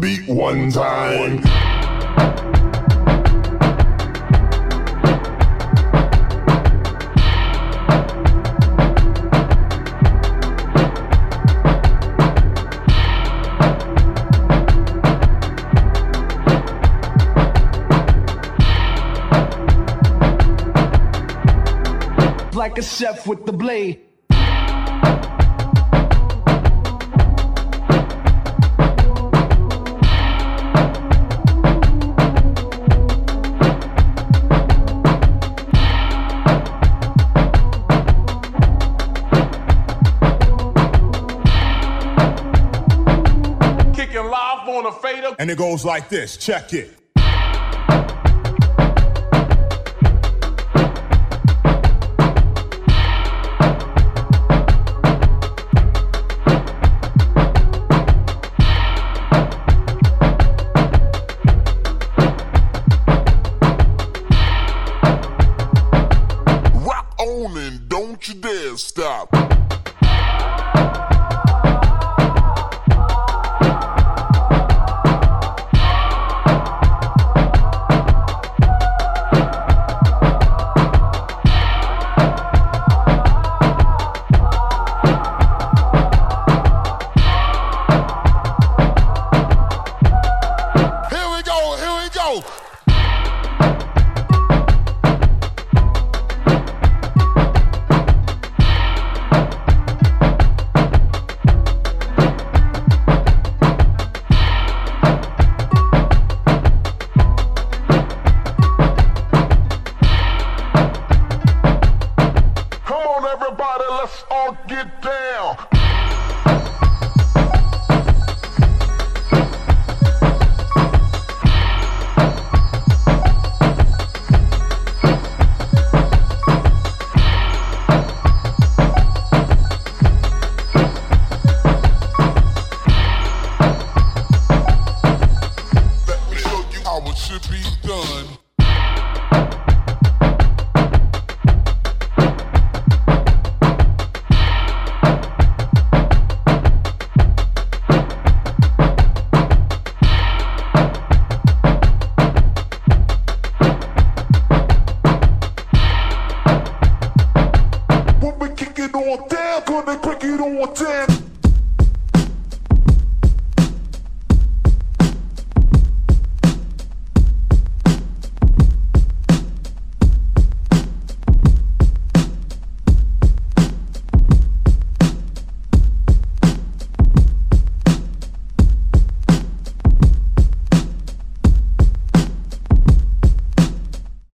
beat one time. Like a chef with the blade. Kicking live on a fader. And it goes like this, check it. And don't you dare stop. Here we go, here we go. Everybody, let's all get down. Let me show you how it should be done. When we kick it on down, gonna kick it on down.